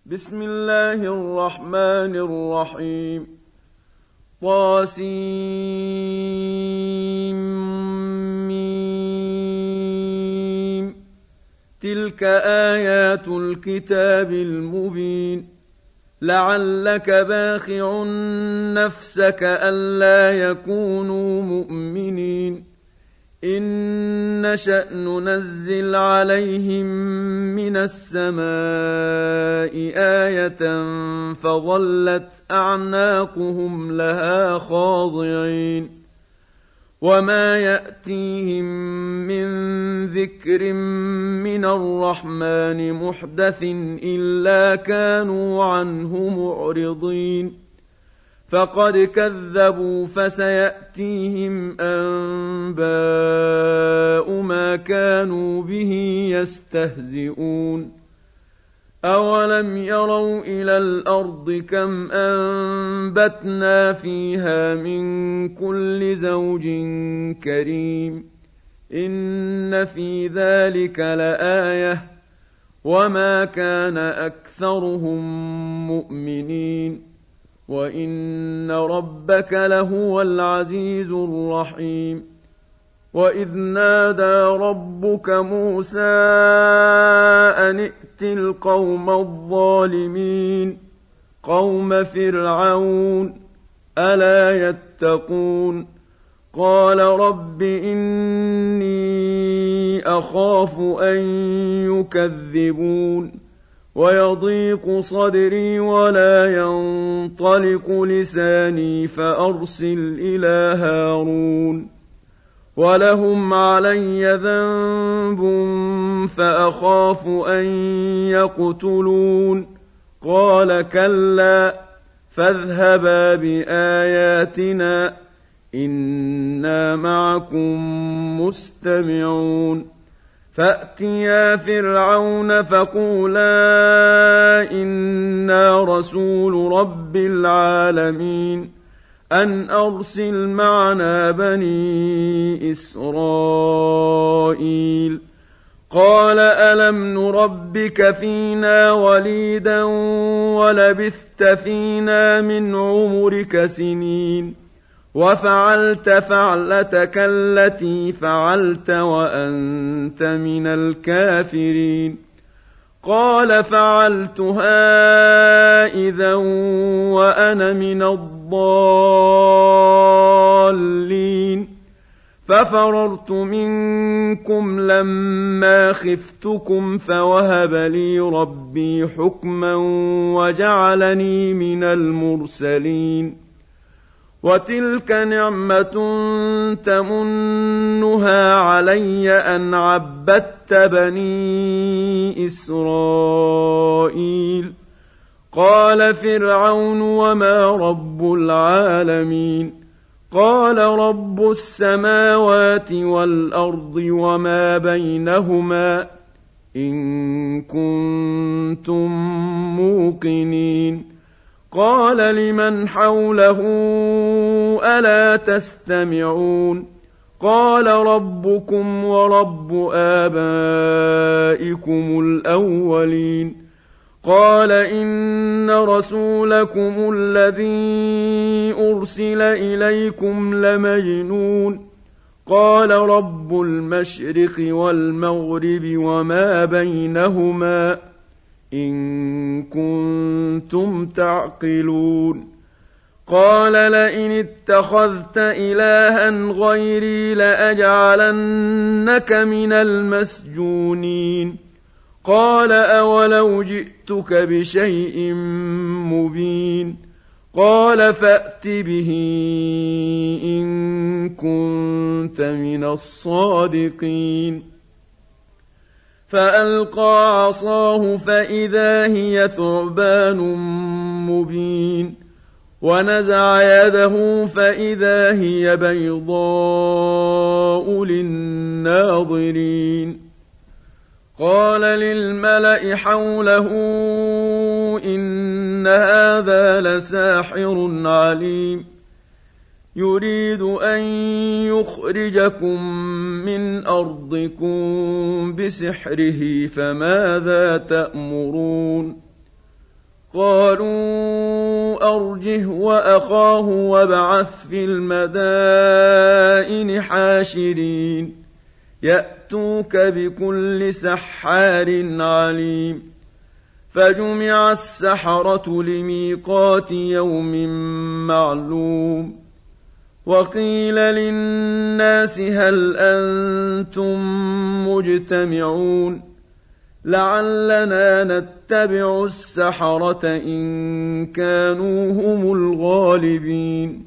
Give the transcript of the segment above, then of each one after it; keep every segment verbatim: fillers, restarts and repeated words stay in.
بسم الله الرحمن الرحيم. طاسيم. تلك آيات الكتاب المبين. لعلك باخع نفسك ألا يكونوا مؤمنين. إن نشأ ننزل عليهم من السماء آية فظلت أعناقهم لها خاضعين. وما يأتيهم من ذكر من الرحمن محدث إلا كانوا عنه معرضين. فقد كذبوا فسيأتيهم أنباء ما كانوا به يستهزئون. أولم يروا إلى الأرض كم أنبتنا فيها من كل زوج كريم. إن في ذلك لآية وما كان أكثرهم مؤمنين. وإن ربك لهو العزيز الرحيم. وإذ نادى ربك موسى أن ائت القوم الظالمين قوم فرعون ألا يتقون. قال رب إني أخاف أن يكذبون ويضيق صدري ولا ينطلق لساني فأرسل إلى هارون ولهم علي ذنب فأخاف أن يقتلون. قال كلا فاذهبا بآياتنا إنا معكم مستمعون. فأتيا فرعون فقولا إنا رسول رب العالمين أن أرسل معنا بني إسرائيل. قال ألم نربك فينا وليدا ولبثت فينا من عمرك سنين وفعلت فعلتك التي فعلت وأنت من الكافرين. قال فعلتها إذا وأنا من الضالين. ففررت منكم لما خفتكم فوهب لي ربي حكما وجعلني من المرسلين. وتلك نعمة تمنها علي أن عبدت بني إسرائيل. قال فرعون وما رب العالمين. قال رب السماوات والأرض وما بينهما إن كنتم موقنين. قال لمن حوله ألا تستمعون. قال ربكم ورب آبائكم الأولين. قال إن رسولكم الذي أرسل إليكم لمجنون. قال رب المشرق والمغرب وما بينهما إن كنتم تعقلون. قال لئن اتخذت إلها غيري لأجعلنك من المسجونين. قال أولو جئتك بشيء مبين. قال فأت به إن كنت من الصادقين. فألقى عصاه فإذا هي ثعبان مبين. ونزع يده فإذا هي بيضاء للناظرين. قال للملأ حوله إن هذا لساحر عليم يريد أن يخرجكم من أرضكم بسحره فماذا تأمرون قالوا أرجه وأخاه وابعث في المدائن حاشرين يأتوك بكل سحار عليم فجمع السحرة لميقات يوم معلوم وقيل للناس هل أنتم مجتمعون لعلنا نتبع السحرة إن كانوا هم الغالبين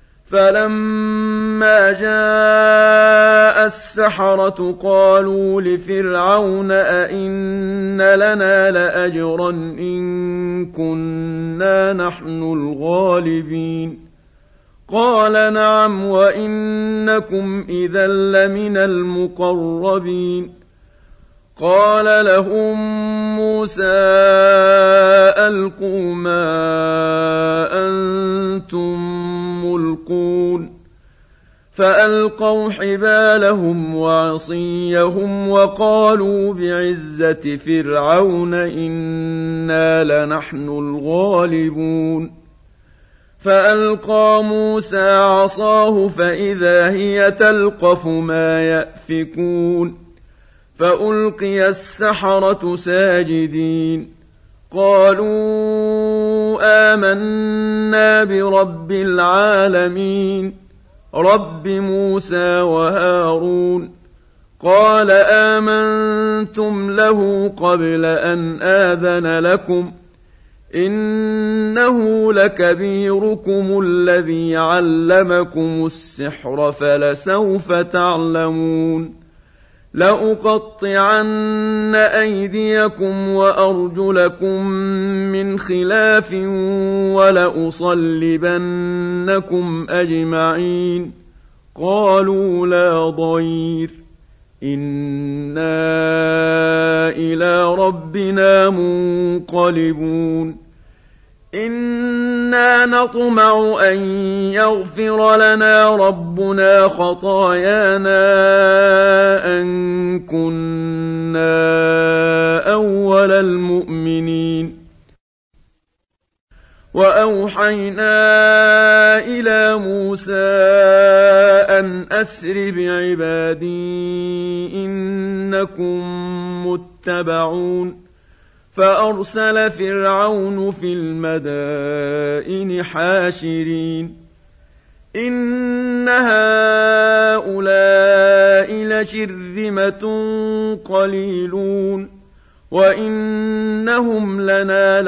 فلما جاء السحرة قالوا لفرعون أئن لنا لأجرا إن كنا نحن الغالبين قال نعم وإنكم إذا لمن المقربين قال لهم موسى ألقوا ما أنتم ملقون فألقوا حبالهم وعصيهم وقالوا بعزة فرعون إنا لنحن الغالبون فألقى موسى عصاه فإذا هي تلقف ما يأفكون فألقي السحرة ساجدين قالوا آمنا برب العالمين رب موسى وهارون قال آمنتم له قبل أن آذن لكم إنه لكبيركم الذي علمكم السحر فلسوف تعلمون لأقطعن أيديكم وأرجلكم من خلاف ولأصلبنكم أجمعين قالوا لا ضير إنا إلى ربنا منقلبون إنا نطمع أن يغفر لنا ربنا خطايانا أن كنا أول المؤمنين وأوحينا إلى موسى أن أسر بعبادي إنكم متبعون فأرسل فرعون في المدائن حاشرين إن هؤلاء لشرذمة قليلون وإنهم لنا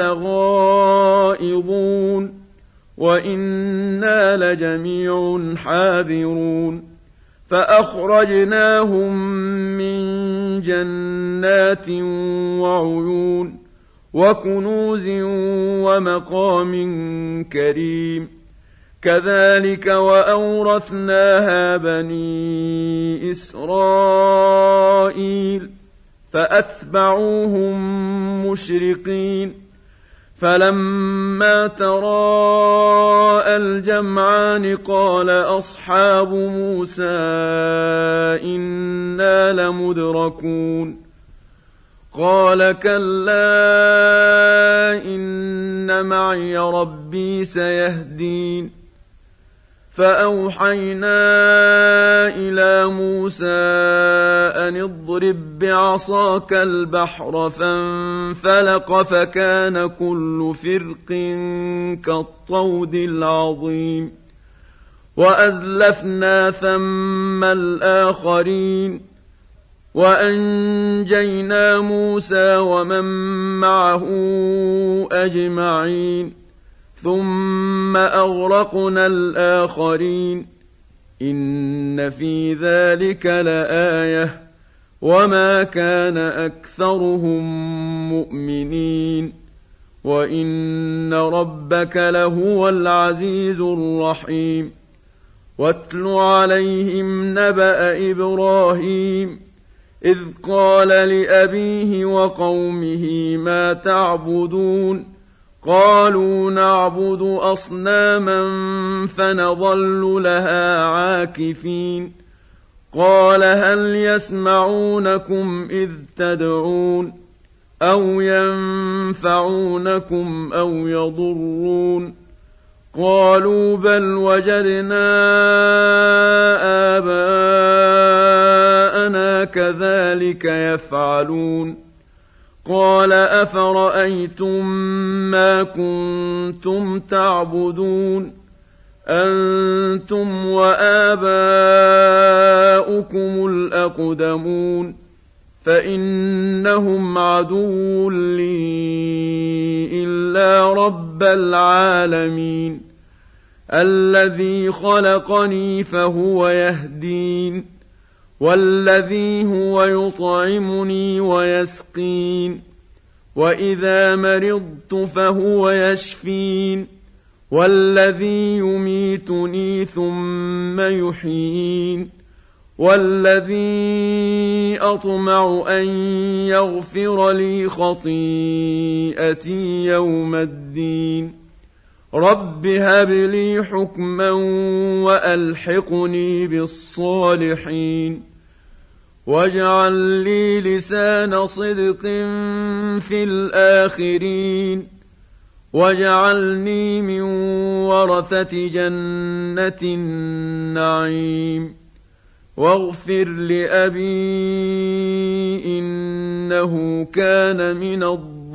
لغائظون وإنا لجميع حاذرون فأخرجناهم من جنات وعيون وكنوز ومقام كريم كذلك وأورثناها بني إسرائيل فأتبعوهم مشرقين فلما تراءى الجمعان قال أصحاب موسى إنا لمدركون قال كلا إن معي ربي سيهدين فأوحينا إلى موسى أن اضرب بعصاك البحر فانفلق فكان كل فرق كالطود العظيم وأزلفنا ثم الآخرين وأنجينا موسى ومن معه أجمعين ثم أغرقنا الآخرين إن في ذلك لآية وما كان أكثرهم مؤمنين وإن ربك لهو العزيز الرحيم واتل عليهم نبأ إبراهيم إذ قال لأبيه وقومه ما تعبدون قالوا نعبد أصناما فنظل لها عاكفين قال هل يسمعونكم إذ تدعون أو ينفعونكم أو يضرون قالوا بل وجدنا آباءنا كذلك يفعلون قال أفرأيتم ما كنتم تعبدون أنتم وآباؤكم الأقدمون فإنهم عدو لي إلا رب العالمين الذي خلقني فهو يهدين والذي هو يطعمني ويسقين وإذا مرضت فهو يشفين والذي يميتني ثم يحيين والذي أطمع أن يغفر لي خطيئتي يوم الدين رب هب لي حكما وألحقني بالصالحين واجعل لي لسان صدق في الآخرين واجعلني من ورثة جنة النعيم واغفر لأبي إنه كان من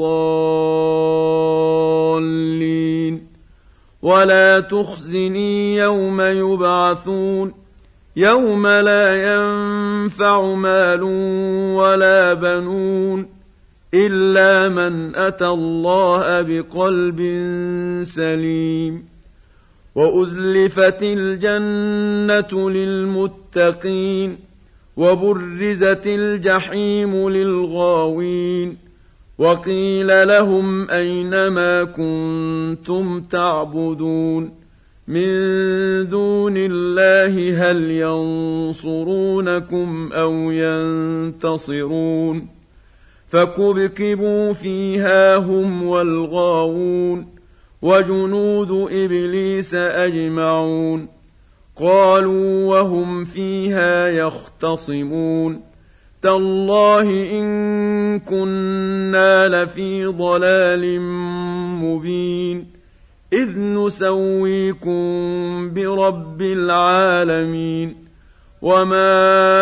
الضالين ولا تخزني يوم يبعثون يوم لا ينفع مال ولا بنون إلا من أتى الله بقلب سليم وأزلفت الجنة للمتقين وبرزت الجحيم للغاوين وقيل لهم أين ما كنتم تعبدون من دون الله هل ينصرونكم أو ينتصرون فكبكبوا فيها هم والغاوون وجنود إبليس أجمعون قالوا وهم فيها يختصمون تالله إن كنا لفي ضلال مبين إذ نسويكم برب العالمين وما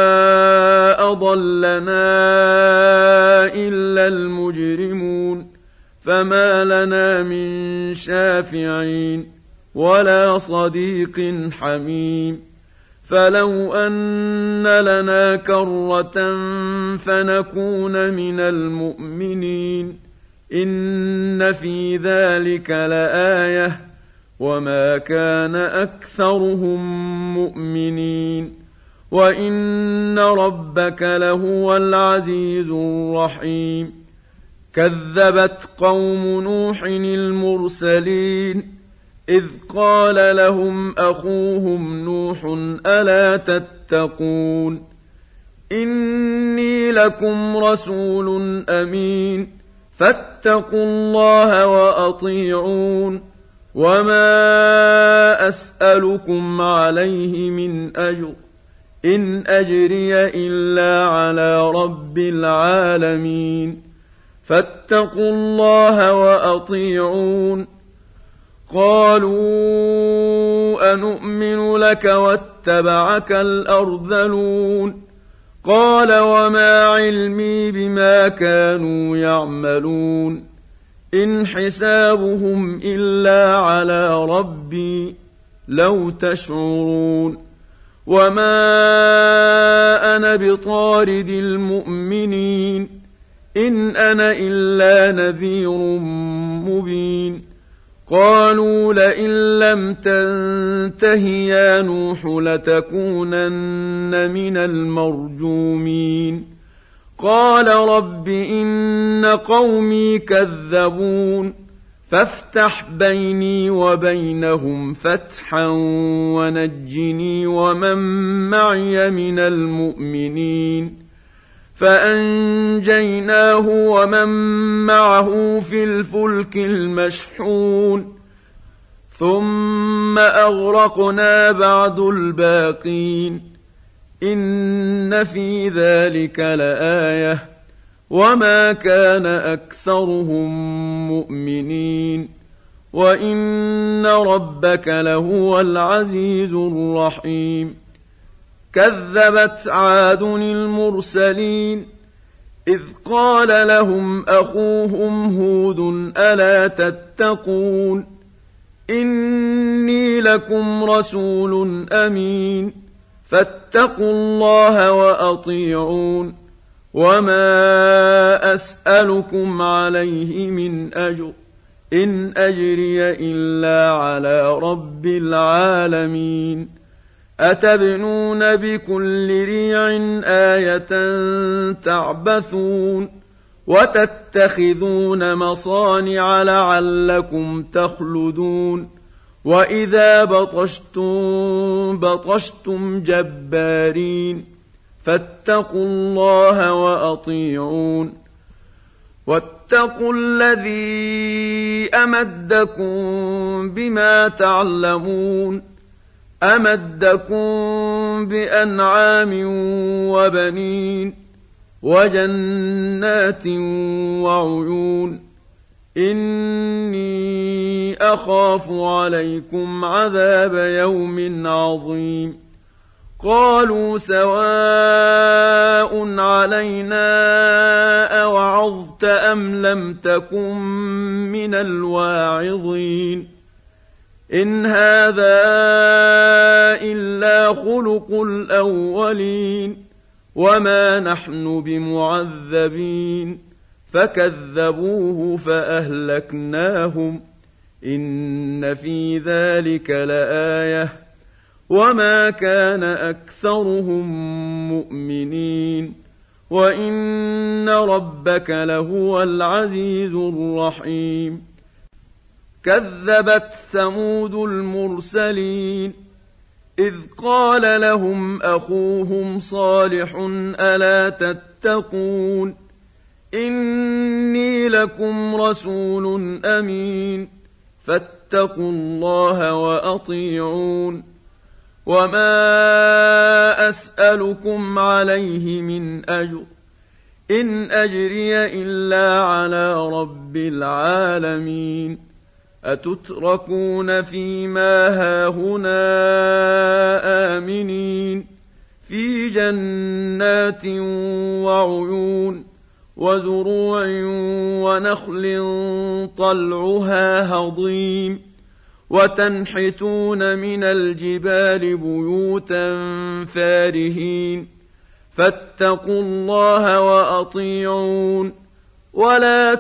أضلنا إلا المجرمون فما لنا من شافعين ولا صديق حميم فلو أن لنا كرة فنكون من المؤمنين إن في ذلك لآية وما كان أكثرهم مؤمنين وإن ربك لهو العزيز الرحيم كذبت قوم نوح المرسلين إذ قال لهم أخوهم نوح ألا تتقون إني لكم رسول أمين فاتقوا الله وأطيعون وما أسألكم عليه من أجر إن أجري إلا على رب العالمين فاتقوا الله وأطيعون قالوا أنؤمن لك واتبعك الأرذلون قال وما علمي بما كانوا يعملون إن حسابهم إلا على ربي لو تشعرون وما أنا بطارد المؤمنين إن أنا إلا نذير مبين قالوا لئن لم تنته يا نوح لتكونن من المرجومين قال رب إن قومي كذبون فافتح بيني وبينهم فتحا ونجني ومن معي من المؤمنين فأنجيناه ومن معه في الفلك المشحون ثم أغرقنا بعد الباقين إن في ذلك لآية وما كان أكثرهم مؤمنين وإن ربك لهو العزيز الرحيم كذبت عاد المرسلين إذ قال لهم أخوهم هود ألا تتقون إني لكم رسول أمين فاتقوا الله وأطيعون وما أسألكم عليه من أجر إن أجري إلا على رب العالمين أتبنون بكل ريع آية تعبثون وتتخذون مصانع لعلكم تخلدون وإذا بطشتم بطشتم جبارين فاتقوا الله وأطيعون واتقوا الذي أمدكم بما تعلمون أمدكم بأنعام وبنين وجنات وعيون إني أخاف عليكم عذاب يوم عظيم قالوا سواء علينا أوعظت أم لم تكن من الواعظين إن هذا إلا خلق الأولين وما نحن بمعذبين فكذبوه فأهلكناهم إن في ذلك لآية وما كان أكثرهم مؤمنين وإن ربك لهو العزيز الرحيم كذبت ثمود المرسلين إذ قال لهم أخوهم صالح ألا تتقون إني لكم رسول أمين فاتقوا الله وأطيعون وما أسألكم عليه من أجر إن أجري إلا على رب العالمين أتتركون فيما هاهنا آمنين في جنات وعيون وزروع ونخل طلعها هضيم وتنحتون من الجبال بيوتا فارهين فاتقوا الله وأطيعون ولا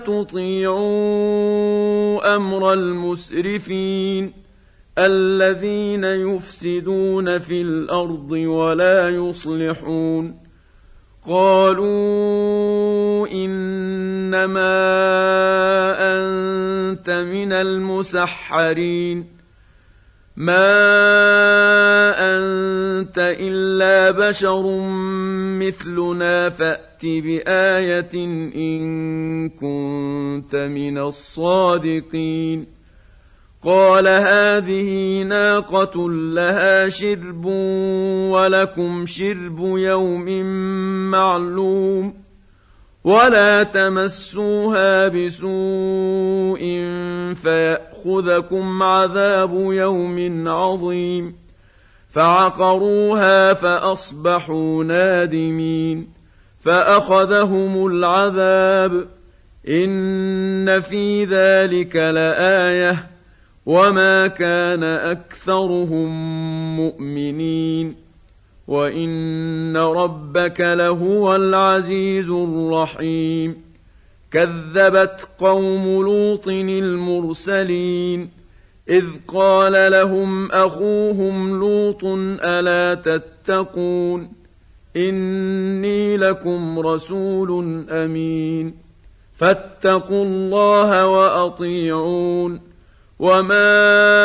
تطيعوا أمر المسرفين الذين يفسدون في الأرض ولا يصلحون قالوا إنما أنت من المسحرين ما أنت إلا بشر مثلنا فأت بآية إن كنت من الصادقين قال هذه ناقة لها شرب ولكم شرب يوم معلوم ولا تمسوها بسوء فيأخذكم عذاب يوم عظيم فعقروها فأصبحوا نادمين فأخذهم العذاب إن في ذلك لآية وما كان أكثرهم مؤمنين وإن ربك لهو العزيز الرحيم كذبت قوم لوط المرسلين إذ قال لهم أخوهم لوط ألا تتقون إني لكم رسول أمين فاتقوا الله وأطيعون وما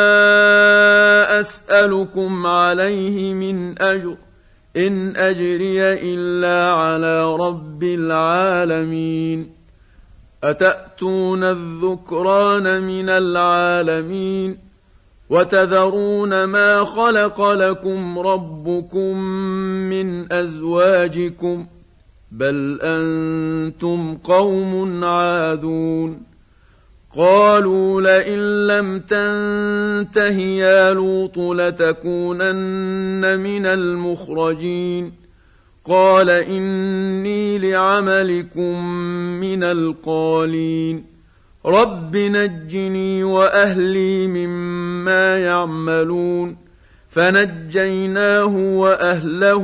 أسألكم عليه من أجر إن أجري إلا على رب العالمين أتأتون الذكران من العالمين وتذرون ما خلق لكم ربكم من أزواجكم بل أنتم قوم عادون قالوا لئن لم تنته يا لوط لتكونن من المخرجين قال إني لعملكم من القالين رب نجني وأهلي مما يعملون فنجيناه وأهله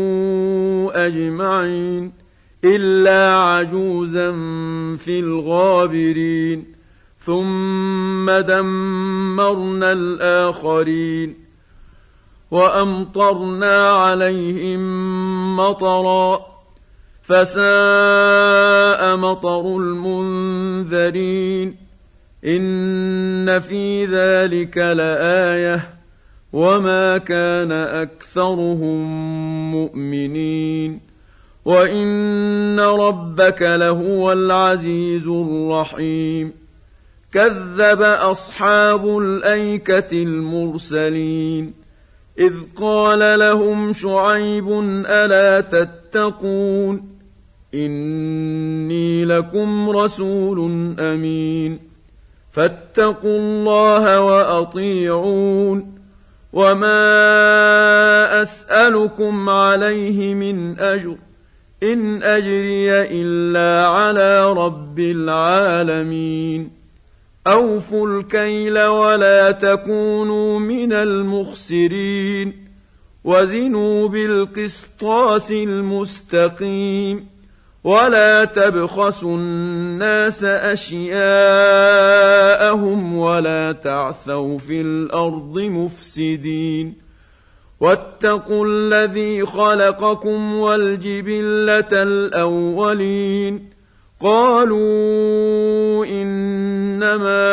أجمعين إلا عجوزا في الغابرين ثم دمرنا الآخرين وأمطرنا عليهم مطرا فساء مطر المنذرين إن في ذلك لآية وما كان أكثرهم مؤمنين وإن ربك لهو العزيز الرحيم كذب أصحاب الأيكة المرسلين إذ قال لهم شعيب ألا تتقون إني لكم رسول أمين فاتقوا الله وأطيعون وما أسألكم عليه من أجر إن أجري إلا على رب العالمين أوفوا الكيل ولا تكونوا من المخسرين وزنوا بالقسطاس المستقيم ولا تبخسوا الناس أشياءهم ولا تعثوا في الأرض مفسدين واتقوا الذي خلقكم والجبلة الأولين قالوا إنما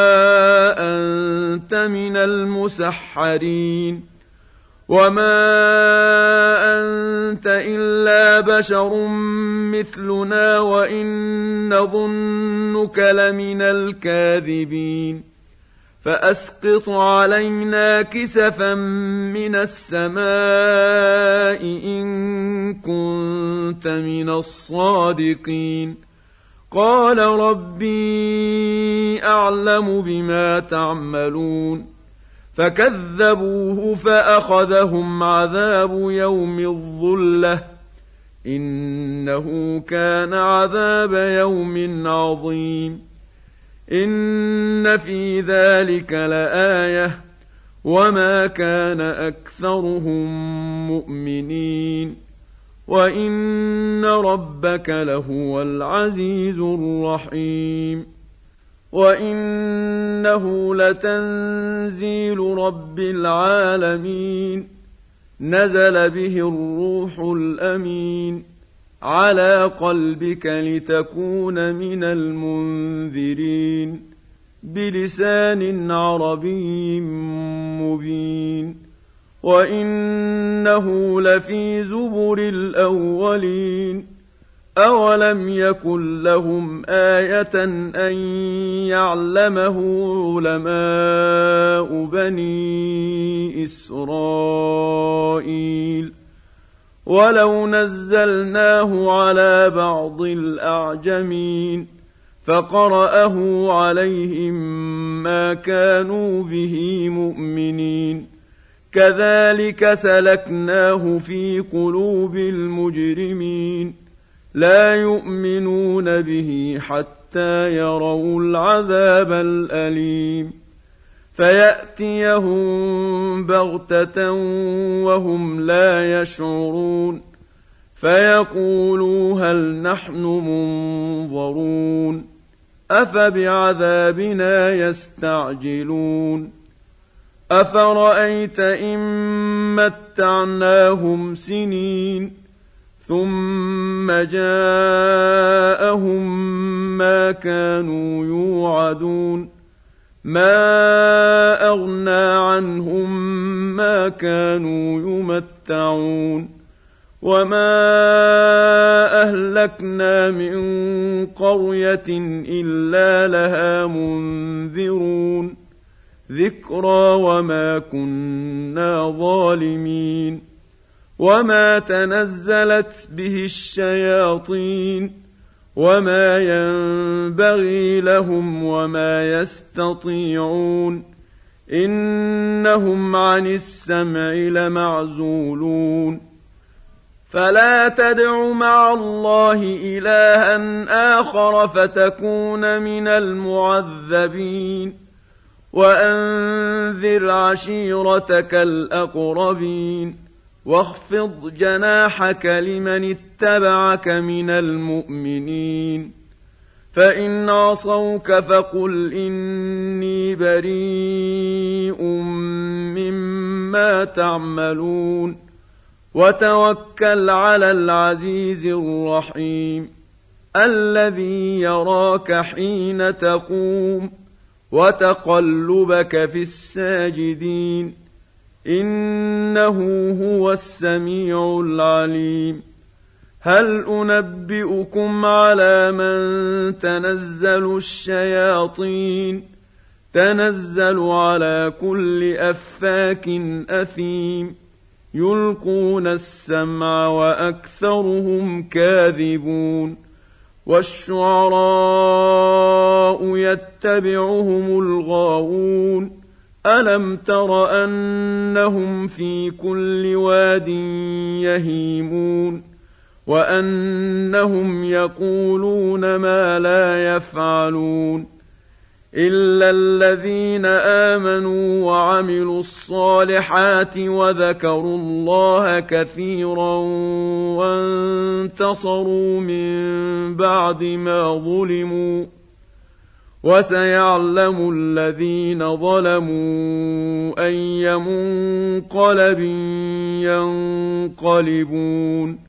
أنت من المسحرين وما أنت إلا بشر مثلنا وإن نظنك لمن الكاذبين فأسقط علينا كسفا من السماء إن كنت من الصادقين قال ربي أعلم بما تعملون فكذبوه فأخذهم عذاب يوم الظلة إنه كان عذاب يوم عظيم إن في ذلك لآية وما كان أكثرهم مؤمنين وإن ربك لهو العزيز الرحيم وإنه لتنزيل رب العالمين نزل به الروح الأمين على قلبك لتكون من المنذرين بلسان عربي مبين وإنه لفي زبر الأولين أولم يكن لهم آية أن يعلمه علماء بني إسرائيل ولو نزلناه على بعض الأعجمين فقرأه عليهم ما كانوا به مؤمنين كذلك سلكناه في قلوب المجرمين لا يؤمنون به حتى يروا العذاب الأليم فيأتيهم بغتة وهم لا يشعرون فيقولوا هل نحن منظرون أفبعذابنا يستعجلون أفرأيت إن متعناهم سنين ثم جاءهم ما كانوا يوعدون ما أغنى عنهم ما كانوا يمتعون وما أهلكنا من قرية إلا لها منذرون ذكرى وما كنا ظالمين وما تنزلت به الشياطين وما ينبغي لهم وما يستطيعون إنهم عن السمع لمعزولون فلا تدع مع الله إلها آخر فتكون من المعذبين وأنذر عشيرتك الأقربين واخفض جناحك لمن اتبعك من المؤمنين فإن عصوك فقل إني بريء مما تعملون وتوكل على العزيز الرحيم الذي يراك حين تقوم وتقلبك في الساجدين إنه هو السميع العليم هل أنبئكم على من تنزل الشياطين تنزل على كل أفاك أثيم يلقون السمع وأكثرهم كاذبون والشعراء يتبعهم الغاوون ألم تر أنهم في كل واد يهيمون وأنهم يقولون ما لا يفعلون إلا الذين آمنوا وعملوا الصالحات وذكروا الله كثيرا وانتصروا من بعد ما ظلموا وسيعلم الذين ظلموا أي منقلب ينقلبون